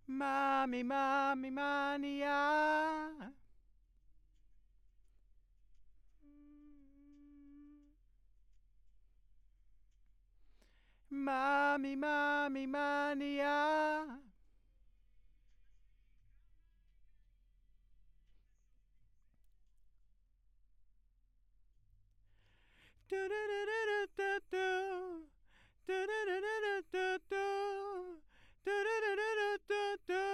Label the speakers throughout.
Speaker 1: Mommy, mommy, mania. Mommy, mommy, mania. Do do do do do do do do do do do do do do do do do.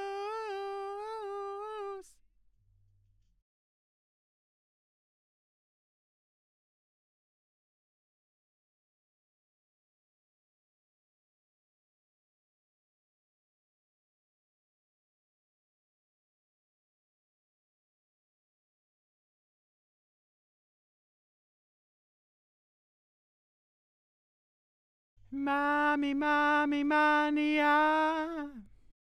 Speaker 1: Mommy, mommy, mania.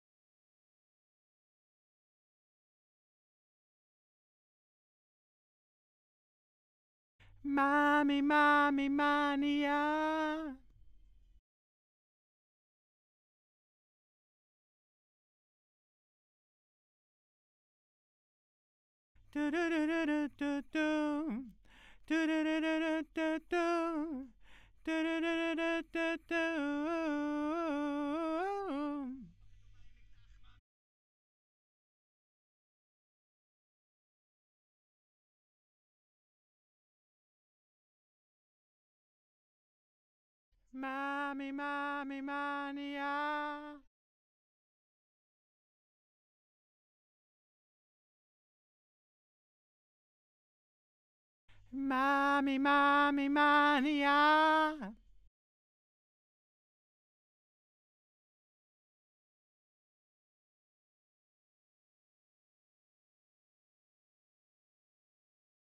Speaker 1: Mommy, mommy, mania. Do do do do do do do do do do do do do do do do do do. Mommy, mommy, mania. Mommy, mommy, mania.